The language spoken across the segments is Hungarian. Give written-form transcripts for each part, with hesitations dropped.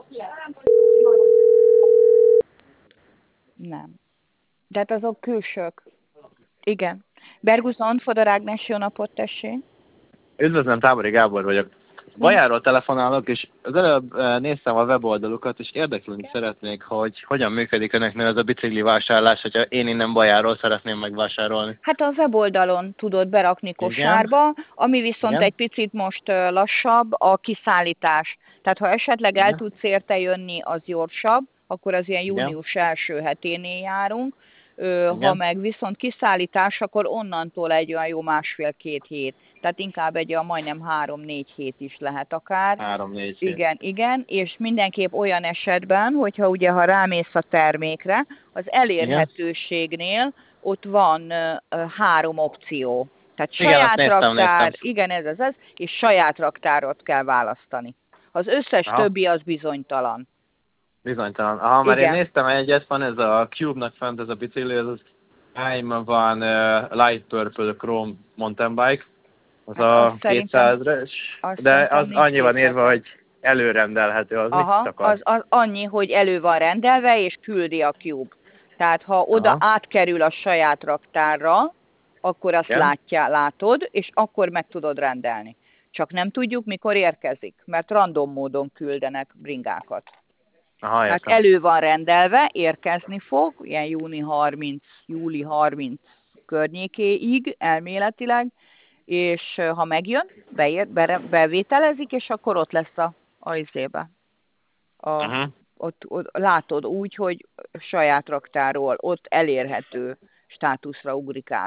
Nem. De hát azok külsők. Igen. Berguzon, Fodor Ágnes, jó napot, tessék. Üdvözlöm, Tábori Gábor vagyok. Bajáról telefonálok, és az előbb néztem a weboldalukat, és érdeklődni szeretnék, hogy hogyan működik önöknél ez a bicikli vásárlás, hogyha én innen Bajáról szeretném megvásárolni. Hát a weboldalon tudod berakni Igen, kosárba, ami viszont igen, egy picit most lassabb, a kiszállítás. Tehát ha esetleg el igen, tudsz érte jönni, az gyorsabb, akkor az ilyen igen, június első heténél járunk. Ha igen. meg viszont kiszállítás, akkor onnantól egy olyan jó másfél-két hét. Tehát inkább egy olyan majdnem 3-4 hét is lehet akár. 3-4 hét. Igen, igen, és mindenképp olyan esetben, hogyha ugye, ha rámész a termékre, az Igen, elérhetőségnél ott van 3 opció. Tehát igen, azt saját néztem. raktár, igen, ez, és saját raktárat kell választani. Az összes Aha, többi az bizonytalan. bizonytalan. Aha, már én Igen, néztem egyet, van ez a Cube-nak fent ez a bicikli, ez az I'm van Light Purple Chrome Mountain Bike, az hát azt a szerintem, 200-es, azt de szerintem az nincs annyi van írva, készleten. hogy előrendelhető, az mit Aha, akar? az annyi, hogy elő van rendelve, és küldi a Cube. Tehát ha oda Aha, átkerül a saját raktárra, akkor azt igen? látod, és akkor meg tudod rendelni. Csak nem tudjuk, mikor érkezik, mert random módon küldenek bringákat. Aha, Tehát értem. elő van rendelve, érkezni fog, ilyen júli 30 környékéig elméletileg, és ha megjön, bevételezik, és akkor ott lesz a izébe. Uh-huh. Ott látod úgy, hogy saját raktáról, ott elérhető státuszra ugrik át.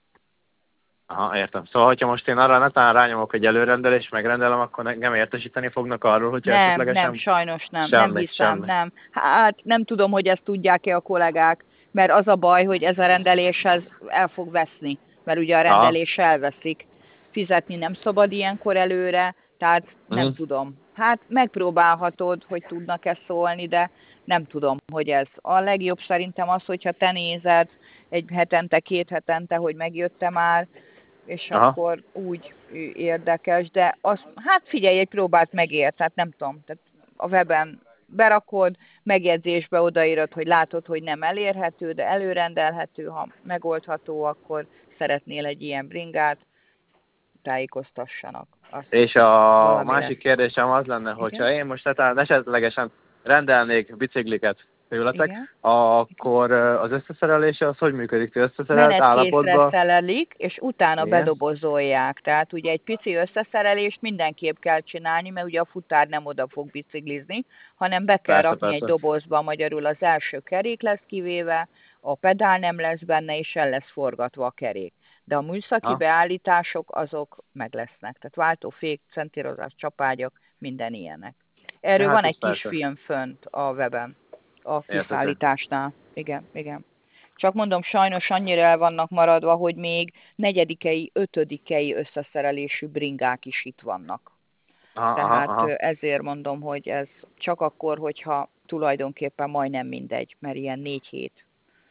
Aha, értem. Szóval, hogyha most én arra netán rányomok, hogy előrendelés, megrendelem, akkor nem értesíteni fognak arról, hogyha Nem, esetlegesen sajnos nem semmi, hiszem, semmi. nem. Hát nem tudom, hogy ezt tudják-e a kollégák, mert az a baj, hogy ez a rendeléshez el fog veszni, mert ugye a Aha. rendelés elveszik. Fizetni nem szabad ilyenkor előre, tehát nem Uh-huh. tudom. Hát megpróbálhatod, hogy tudnak-e szólni, de nem tudom, hogy ez. A legjobb szerintem az, hogyha te nézed egy hetente, 2 hetente, hogy megjött-e már, és Aha. akkor úgy érdekes, de az, hát figyelj, egy próbát megér, tehát nem tudom, tehát a weben berakod, megjegyzésbe odaírod, hogy látod, hogy nem elérhető, de előrendelhető, ha megoldható, akkor szeretnél egy ilyen bringát, tájékoztassanak. Azt És a valami másik lesz. kérdésem az lenne, Igen? hogyha én most esetlegesen rendelnék bicikliket tőletek, Igen? akkor az összeszerelése az hogy működik? Ti összeszerelt Menetkészre állapotban? szerelik, és utána Igen. bedobozolják. Tehát ugye egy pici összeszerelést mindenképp kell csinálni, mert ugye a futár nem oda fog biciklizni, hanem be kell Persze, rakni egy persze. dobozba, magyarul az első kerék lesz kivéve, a pedál nem lesz benne, és el lesz forgatva a kerék. De a műszaki Ha? beállítások azok meg lesznek. Tehát váltófék, centírozás, csapágyak, minden ilyenek. Ja, Erről van hát ez egy kis persze. film fönt a weben, a Értető. kiszállításnál. Igen, igen. Csak mondom, sajnos annyira el vannak maradva, hogy még negyedikei, ötödikei összeszerelésű bringák is itt vannak. Aha, aha, Tehát aha. ezért mondom, hogy ez csak akkor, hogyha tulajdonképpen majdnem mindegy, mert ilyen 4 hét,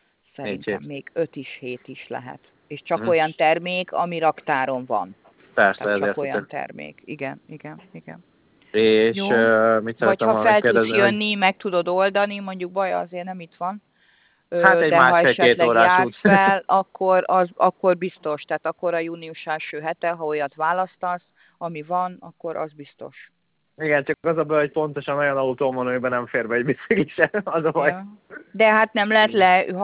4 szerintem hét. még 5 is hét is lehet. És csak Uh-huh. olyan termék, ami raktáron van. Persze, Tehát ez csak olyan értető. termék. Igen, igen, igen. És Jó. mit Vagy szerettem ha volna fel tudsz megkérdezni, hogy jönni, meg tudod oldani, mondjuk baj azért nem itt van, hát egy de ha másfél-két esetleg órás út. jársz fel, akkor biztos. Tehát akkor a június első hete, ha olyat választasz, ami van, akkor az biztos. Igen, csak az a baj, hogy pontosan olyan autóm van, amiben nem fér be egy bicikli se, az a baj. Ja. De hát nem lehet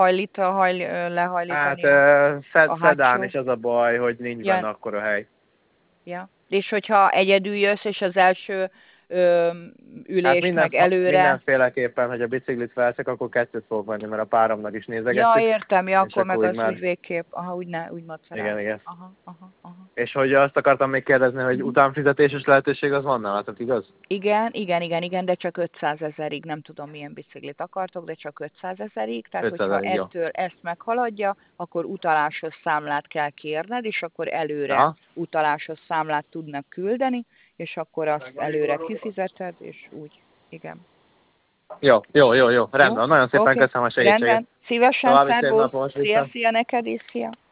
Hát lehajlítani a szedán hátsó. is az a baj, hogy nincs Ja, benne akkora hely. ja. És hogyha egyedül jössz, és az első ö, Hát ülést meg előre. mindenféleképpen, hogy a biciklit felszek, akkor kettőt fogok venni, mert a páromnak is Ja, nézegettük, értem, ja, és akkor meg akkor úgy az úgy már, végképp. Aha, úgy igen, macerálod. igen. Aha, aha, aha. És hogy azt akartam még kérdezni, hogy Mhm. utánfizetéses lehetőség az van nálatok, igaz? Igen, igen, igen, igen, de csak 500 ezerig, nem tudom milyen biciklit akartok, de csak 500 ezerig, tehát 500 hogyha jó. ezt meghaladja, akkor utalásos számlát kell kérned, és akkor előre Aha. utalásos számlát tudnak küldeni, és akkor azt előre kifizeted, és úgy, igen. Jó, jó, jó, jó, Jó? rendben. Nagyon szépen Oké, köszönöm a segítséget. rendben, szívesen, További szép szervusz, napot, szia, vissza. szia neked is, szia.